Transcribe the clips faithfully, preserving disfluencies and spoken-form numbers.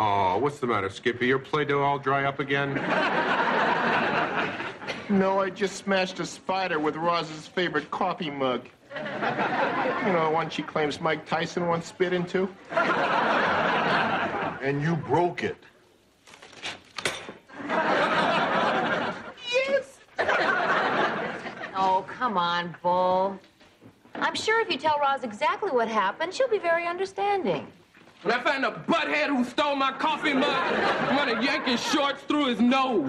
Oh, what's the matter, Skippy? Your Play-Doh all dry up again? No, I just smashed a spider with Roz's favorite coffee mug. You know, one she claims Mike Tyson once spit into. And you broke it. Yes! Oh, come on, Bull. I'm sure if you tell Roz exactly what happened, she'll be very understanding. When I found a butthead who stole my coffee mug, I'm gonna yank his shorts through his nose.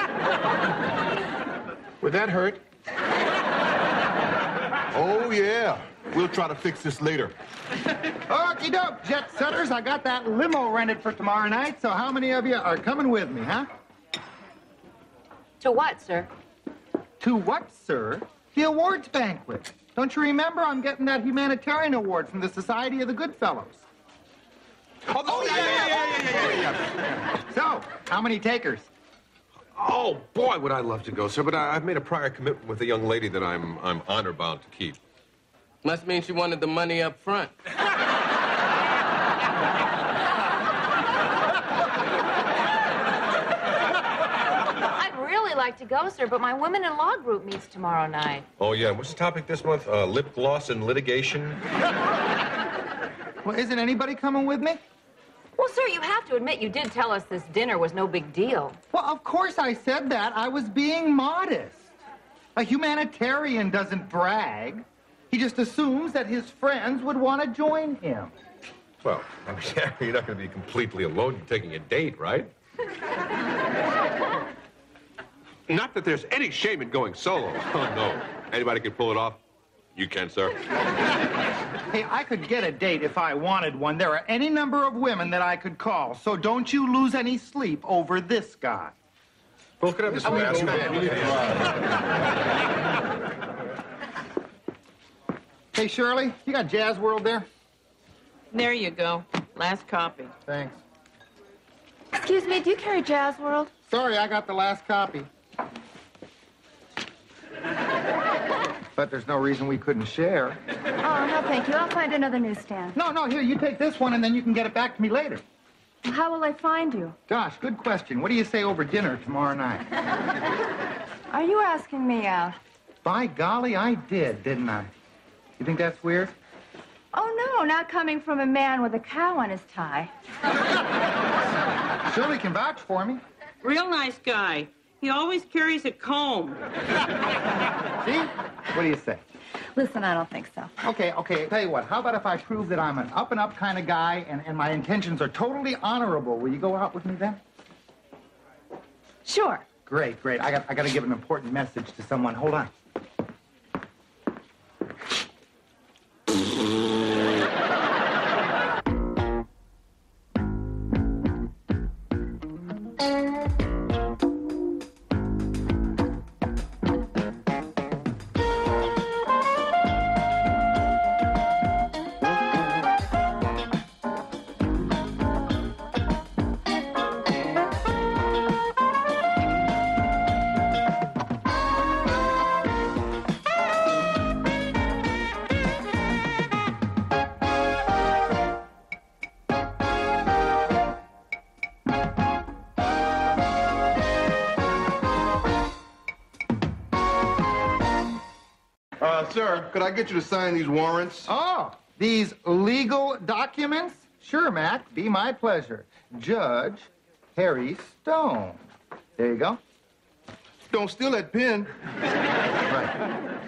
Would that hurt? Oh, yeah. We'll try to fix this later. Okie doke, jet setters. I got that limo rented for tomorrow night, so how many of you are coming with me, huh? To what, sir? To what, sir? The awards banquet. Don't you remember? I'm getting that humanitarian award from the Society of the Good Fellows. Oh, oh yeah, yeah, yeah, yeah, yeah, yeah, yeah. So, how many takers? Oh, boy, would I love to go, sir, but I, I've made a prior commitment with a young lady that I'm, I'm honor-bound to keep. Must mean she wanted the money up front. I'd really like to go, sir, but my women-in-law group meets tomorrow night. Oh, yeah. What's the topic this month? Uh, lip gloss and litigation? Well, isn't anybody coming with me? Well, sir, you have to admit you did tell us this dinner was no big deal. Well, of course I said that. I was being modest. A humanitarian doesn't brag. He just assumes that his friends would want to join him. Well, I mean, you're not going to be completely alone. You're taking a date, right? Not that there's any shame in going solo. Oh, no. Anybody can pull it off. You can, sir. Hey, I could get a date if I wanted one. There are any number of women that I could call, so don't you lose any sleep over this guy. Well, could I have this way? Hey, Shirley, you got Jazz World there? There you go. Last copy. Thanks. Excuse me, do you carry Jazz World? Sorry, I got the last copy. But there's no reason we couldn't share. Oh, no, thank you. I'll find another newsstand. No, no, here, you take this one, and then you can get it back to me later. How will I find you? Gosh, good question. What do you say over dinner tomorrow night? Are you asking me out? By golly, I did, didn't I? You think that's weird? Oh, no, not coming from a man with a cow on his tie. Shirley can vouch for me. Real nice guy. He always carries a comb. See? What do you say? Listen, I don't think so. Okay, okay, tell you what. How about if I prove that I'm an up-and-up kind of guy and, and my intentions are totally honorable? Will you go out with me then? Sure. Great, great. I got, I got to give an important message to someone. Hold on. Uh, sir, could I get you to sign these warrants? Oh, these legal documents? Sure, Mac. Be my pleasure. Judge Harry Stone. There you go. Don't steal that pen. Right.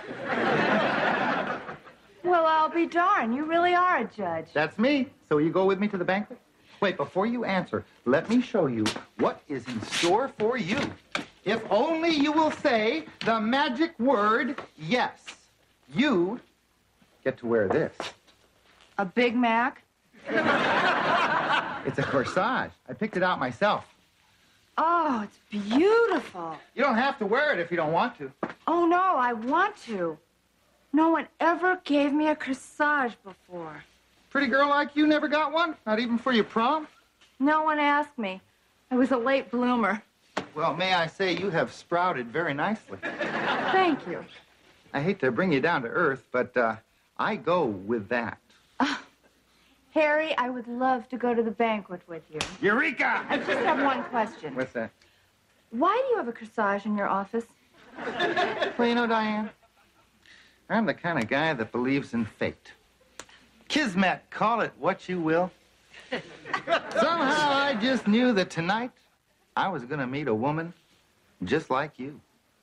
Well, I'll be darned. You really are a judge. That's me. So you go with me to the banquet? Wait, before you answer, let me show you what is in store for you. If only you will say the magic word, yes. You get to wear this. A Big Mac? It's a corsage. I picked it out myself. Oh, it's beautiful. You don't have to wear it if you don't want to. Oh, no, I want to. No one ever gave me a corsage before. Pretty girl like you never got one? Not even for your prom? No one asked me. I was a late bloomer. Well, may I say you have sprouted very nicely. Thank you. I hate to bring you down to earth, but uh, I go with that. Uh, Harry, I would love to go to the banquet with you. Eureka! I just have one question. What's that? Why do you have a corsage in your office? Well, you know, Diane, I'm the kind of guy that believes in fate. Kismet, call it what you will. Somehow I just knew that tonight I was going to meet a woman just like you.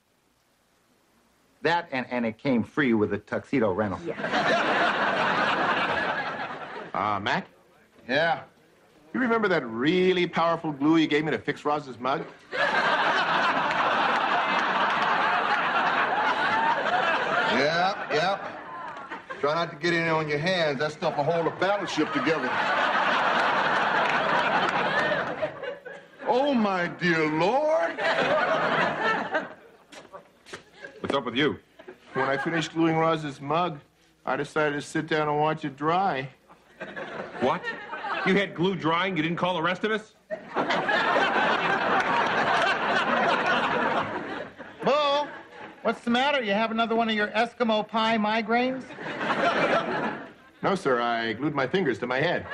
That, and, and it came free with a tuxedo rental. Yeah. Uh, Mac, Yeah. you remember that really powerful glue you gave me to fix Roz's mug? Yeah, yeah. Try not to get any on your hands. That stuff will hold a battleship together. Oh, my dear Lord. What's up with you? When I finished gluing Roz's mug, I decided to sit down and watch it dry. What? You had glue drying? You didn't call the rest of us? Bull, what's the matter? You have another one of your Eskimo pie migraines? No, sir, I glued my fingers to my head.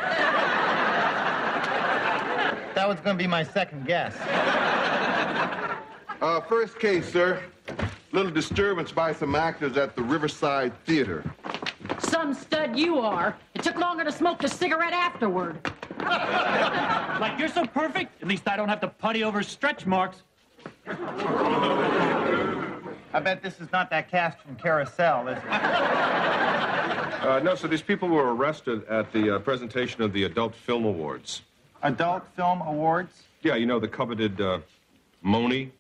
That was going to be my second guess. Uh, first case, sir. Little disturbance by some actors at the Riverside Theater. Some stud you are. It took longer to smoke the cigarette afterward. Like you're so perfect, at least I don't have to putty over stretch marks. I bet this is not that cast from Carousel, is it? Uh, no, so these people were arrested at the uh, presentation of the Adult Film Awards. Adult Film Awards? Yeah, you know, the coveted uh, Moni.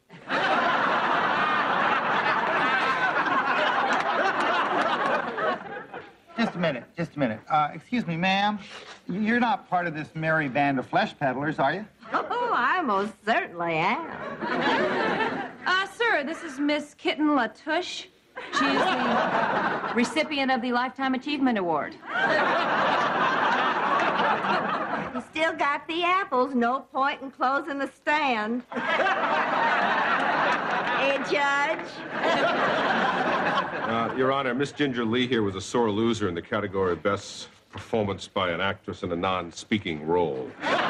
Just a minute, just a minute. Uh, excuse me, ma'am. You're not part of this merry band of flesh peddlers, are you? Oh, I most certainly am. Uh, sir, this is Miss Kitten Latouche. She is the recipient of the Lifetime Achievement Award. You still got the apples. No point in closing the stand. Hey, Judge. Uh, Your Honor, Miss Ginger Lee here was a sore loser in the category of Best Performance by an Actress in a Non-Speaking Role.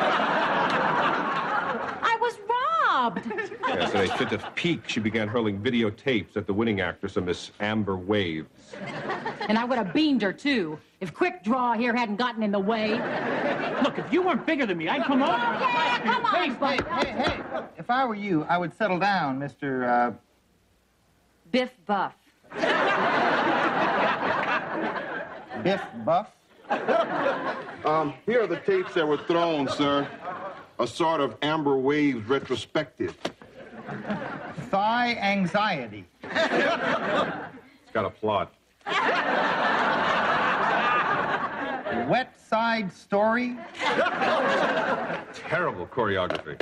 I was robbed. Yes, in a fit of pique, she began hurling videotapes at the winning actress, a Miss Amber Waves. And I would have beamed her, too, if Quick Draw here hadn't gotten in the way. Look, if you weren't bigger than me, I'd come over. Yeah, come on, Hey, hey, hey, hey. If I were you, I would settle down, Mister Uh... Biff Buff. Biff Buff. Um, here are the tapes that were thrown, sir. A sort of Amber Waves retrospective. Thigh anxiety. It's got a plot. Wet Side Story. Terrible choreography.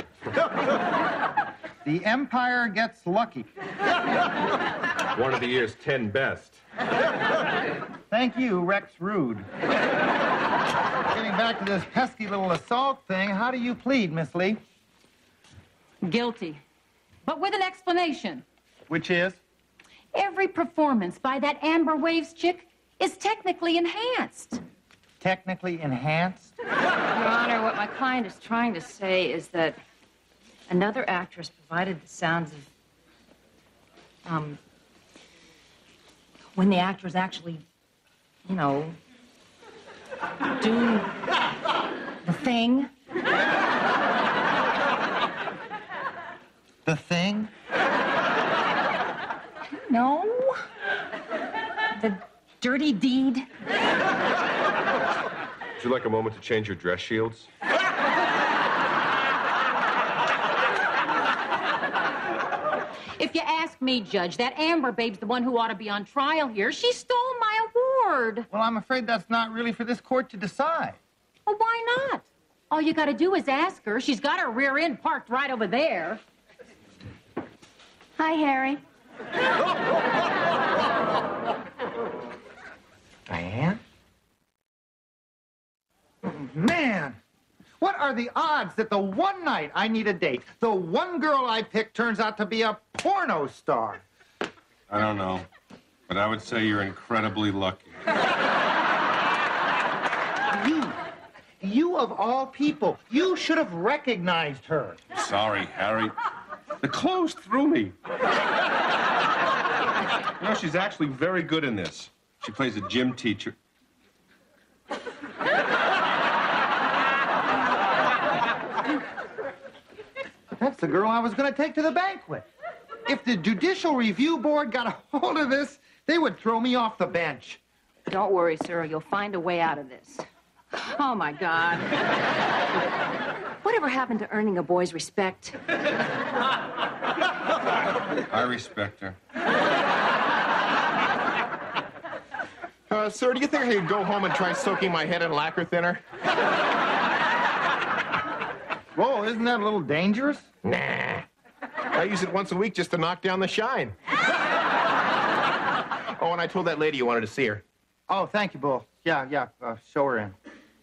The Empire Gets Lucky. One of the year's ten best. Thank you, Rex Rude. Getting back to this pesky little assault thing, how do you plead, Miss Lee? Guilty. But with an explanation. Which is? Every performance by that Amber Waves chick is technically enhanced. Technically enhanced? Your Honor, what my client is trying to say is that another actress provided the sounds of, um, when the actors actually, you know, do the thing. The thing? No. The dirty deed. Would you like a moment to change your dress shields? If you ask me, Judge, that Amber babe's the one who ought to be on trial here. She stole my award. Well, I'm afraid that's not really for this court to decide. Well, why not? All you gotta do is ask her. She's got her rear end parked right over there. Hi, Harry. Diane? Man, what are the odds that the one night I need a date, the one girl I pick turns out to be a porno star? I don't know, but I would say you're incredibly lucky. You, you of all people, you should have recognized her. Sorry, Harry. The clothes threw me. You know, she's actually very good in this. She plays a gym teacher. That's the girl I was going to take to the banquet. If the Judicial Review Board got a hold of this, they would throw me off the bench. Don't worry, sir. You'll find a way out of this. Oh, my God. Whatever happened to earning a boy's respect? I respect her. Uh, sir, do you think I could go home and try soaking my head in lacquer thinner? Whoa, isn't that a little dangerous? Nah. I use it once a week just to knock down the shine. Oh, and I told that lady you wanted to see her. Oh, thank you, Bull. Yeah, yeah, uh, show her in.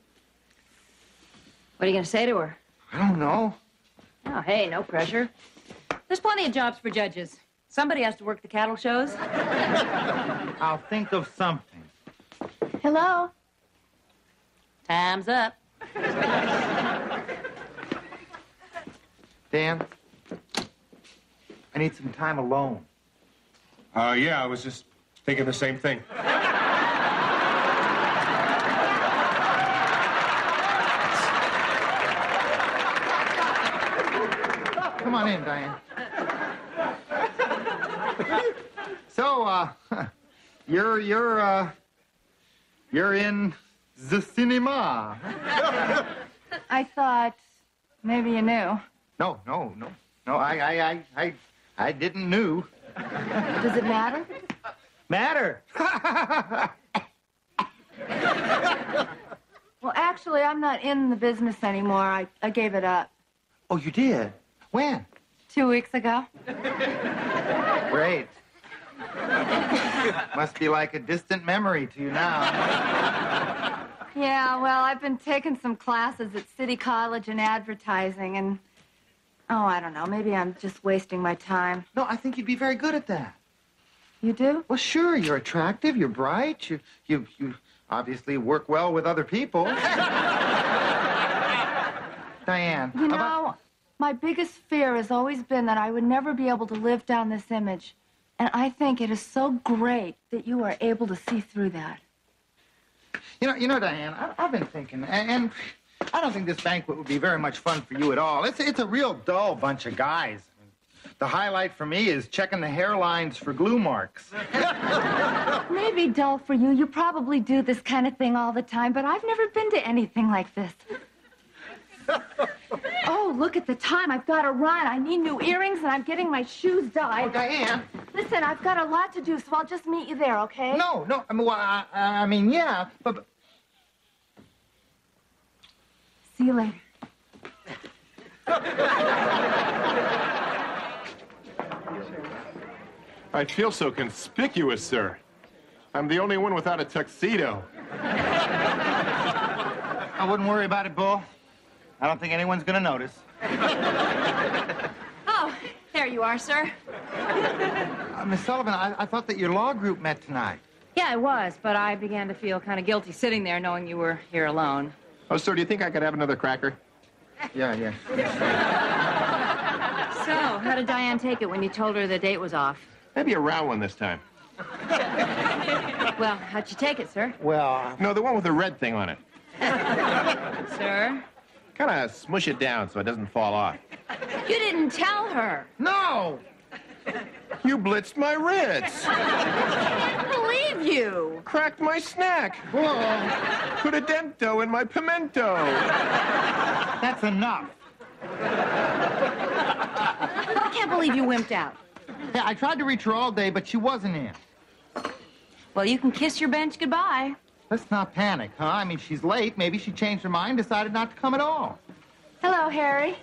What are you going to say to her? I don't know. Oh, hey, no pressure. There's plenty of jobs for judges. Somebody has to work the cattle shows. I'll think of something. Hello? Time's up. Dan, I need some time alone. Uh, yeah, I was just thinking the same thing. Come on in, Diane. So, uh, you're, you're, uh, you're in the cinema. I thought maybe you knew. No, no, no. No, I, I, I, I, I didn't knew. Does it matter? Matter? Well, actually, I'm not in the business anymore. I, I gave it up. Oh, you did? When? Two weeks ago. Great. Must be like a distant memory to you now. Yeah, well, I've been taking some classes at City College in advertising, and, oh, I don't know, maybe I'm just wasting my time. No, I think you'd be very good at that. You do? Well, sure, you're attractive, you're bright, you, you, you obviously work well with other people. Diane. You know, about... my biggest fear has always been that I would never be able to live down this image. And I think it is so great that you are able to see through that. You know, you know, Diane, I, I've been thinking, and, and I don't think this banquet would be very much fun for you at all. It's, it's a real dull bunch of guys. The highlight for me is checking the hairlines for glue marks. Maybe dull for you. You probably do this kind of thing all the time, but I've never been to anything like this. Oh, look at the time. I've got to run. I need new earrings, and I'm getting my shoes dyed. Oh, Diane. Listen, I've got a lot to do, so I'll just meet you there, okay? No, no. I mean, well, I, I mean yeah, but... but... See you later. I feel so conspicuous, sir. I'm the only one without a tuxedo. I wouldn't worry about it, Bull. I don't think anyone's going to notice. Oh, there you are, sir. Uh, Miss Sullivan, I, I thought that your law group met tonight. Yeah, I was, but I began to feel kind of guilty sitting there knowing you were here alone. Oh, sir, do you think I could have another cracker? Yeah, yeah. So, how did Diane take it when you told her the date was off? Maybe a round one this time. Well, how'd you take it, sir? Well... No, the one with the red thing on it. Sir? Kind of smush it down so it doesn't fall off. You didn't tell her. No! You blitzed my Ritz. I can't believe you. Cracked my snack. Whoa. Put a dento in my pimento. That's enough. I can't believe you wimped out. Yeah, I tried to reach her all day, but she wasn't in. Well, you can kiss your bench goodbye. Let's not panic, huh? I mean, she's late. Maybe she changed her mind, decided not to come at all. Hello, Harry.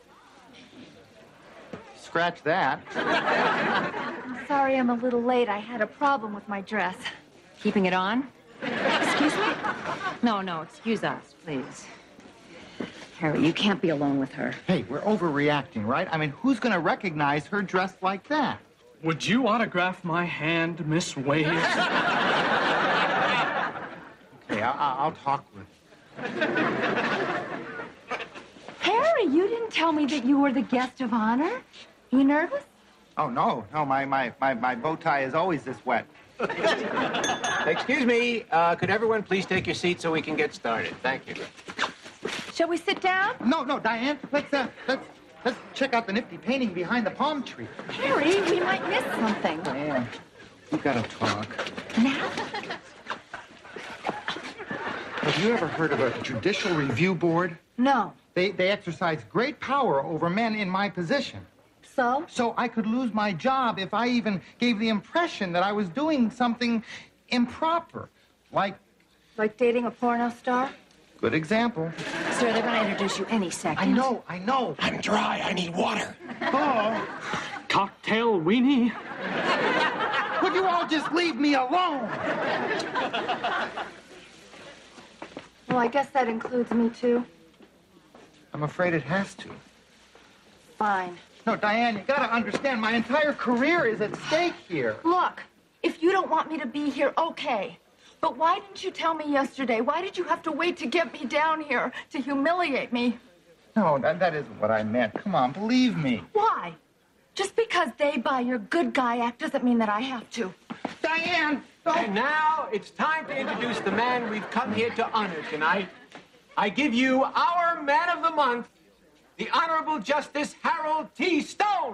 Scratch that. I'm sorry I'm a little late. I had a problem with my dress. Keeping it on? Excuse me? No, no, excuse us, please. Harry, you can't be alone with her. Hey, we're overreacting, right? I mean, who's going to recognize her dressed like that? Would you autograph my hand, Miss Wade? Okay, I'll, I'll talk with Harry, you didn't tell me that you were the guest of honor. You nervous? Oh, no. No, my, my, my, my bow tie is always this wet. Excuse me. Uh, could everyone please take your seat so we can get started? Thank you. Shall we sit down? No, no, Diane. Let's, uh, let's, let's check out the nifty painting behind the palm tree. Harry, we might miss something. Diane, we gotta talk. Now? Have you ever heard of a judicial review board? No. They, they exercise great power over men in my position. So? So I could lose my job if I even gave the impression that I was doing something improper. Like... Like dating a porno star? Good example. Sir, they're going to introduce you any second. I know, I know. I'm dry. I need water. Oh. Cocktail weenie. Would you all just leave me alone? Well, I guess that includes me, too. I'm afraid it has to. Fine. No, Diane, you gotta understand, my entire career is at stake here. Look, if you don't want me to be here, okay. But why didn't you tell me yesterday? Why did you have to wait to get me down here, to humiliate me? No, that, that isn't what I meant. Come on, believe me. Why? Just because they buy your good guy act doesn't mean that I have to. Diane! Don't... And now it's time to introduce the man we've come here to honor tonight. I give you our Man of the Month, the Honorable Justice Harold T. Stone.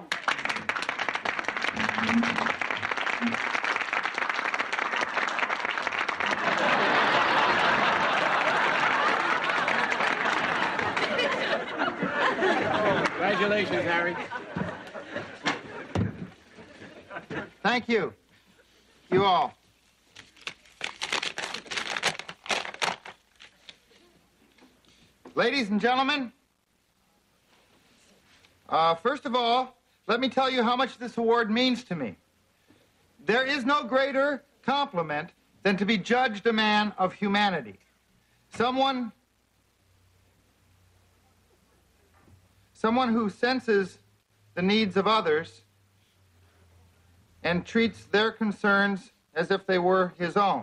Congratulations, Harry. Thank you. You all. Ladies and gentlemen, uh, first of all, let me tell you how much this award means to me. There is no greater compliment than to be judged a man of humanity. Someone, someone who senses the needs of others and treats their concerns as if they were his own.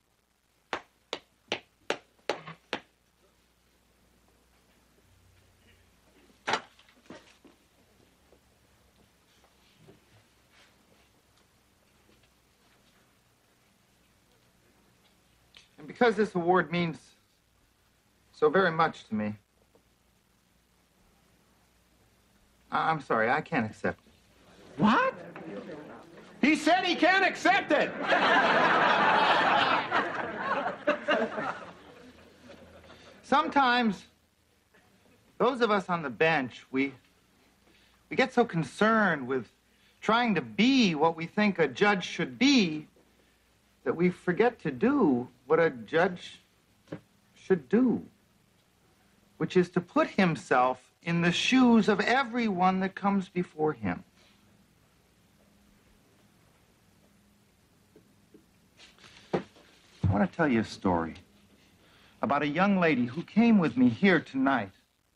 And because this award means so very much to me, I- I'm sorry, I can't accept it. What? He said he can't accept it. Sometimes, those of us on the bench, we, we get so concerned with trying to be what we think a judge should be that we forget to do what a judge should do, which is to put himself in the shoes of everyone that comes before him. I want to tell you a story about a young lady who came with me here tonight.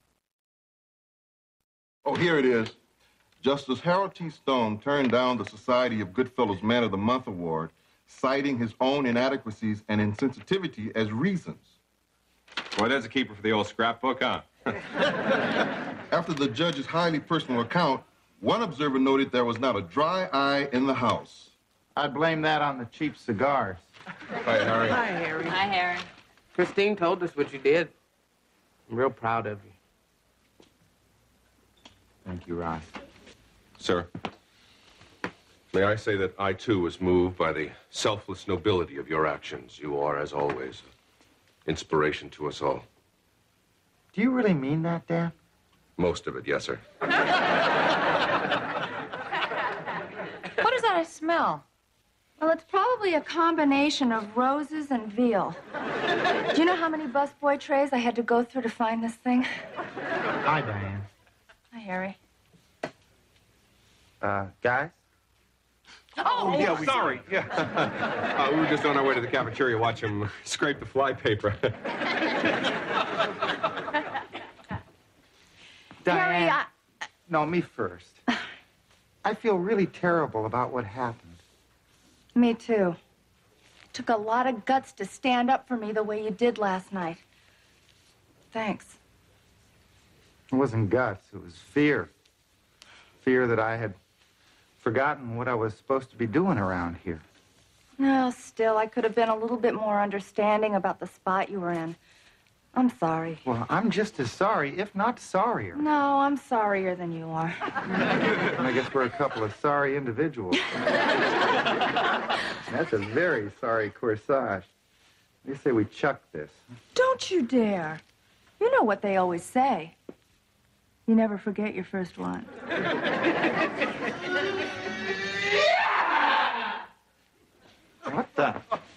Oh, here it is. Justice Harold T. Stone turned down the Society of Goodfellows Man of the Month award, citing his own inadequacies and insensitivity as reasons. Well, there's a keeper for the old scrapbook, huh? After the judge's highly personal account, one observer noted there was not a dry eye in the house. I'd blame that on the cheap cigars. Hi, Harry. Hi, Harry. Hi, Harry. Christine told us what you did. I'm real proud of you. Thank you, Ross. Sir, may I say that I, too, was moved by the selfless nobility of your actions. You are, as always, an inspiration to us all. Do you really mean that, Dan? Most of it, yes, sir. What is that I smell? Well, it's probably a combination of roses and veal. Do you know how many busboy trays I had to go through to find this thing? Hi, Diane. Hi, Harry. Uh, guys? Oh, yeah, we, sorry. Yeah. uh, we were just on our way to the cafeteria to watch him scrape the fly paper. Harry, Diane. I... No, me first. I feel really terrible about what happened. Me too. Took a lot of guts to stand up for me the way you did last night. thanks. It wasn't guts, it was fear. Fear that I had forgotten what I was supposed to be doing around here. No, still, I could have been a little bit more understanding about the spot you were in. I'm sorry. Well, I'm just as sorry, if not sorrier. No, I'm sorrier than you are. And I guess we're a couple of sorry individuals. That's a very sorry corsage. They say we chuck this. Don't you dare. You know what they always say. You never forget your first one. What the?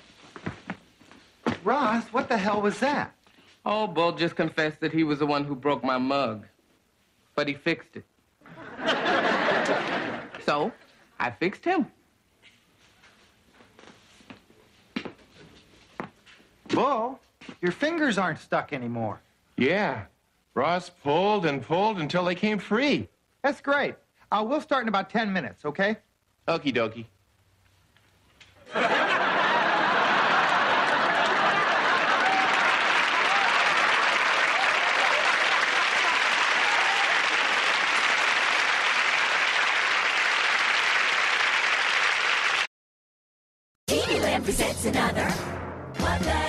Ross, what the hell was that? Oh, Bull just confessed that he was the one who broke my mug. But he fixed it. So, I fixed him. Bull, your fingers aren't stuck anymore. Yeah. Ross pulled and pulled until they came free. That's great. Uh, we'll start in about ten minutes, okay? Okie dokie. T V Land presents another What the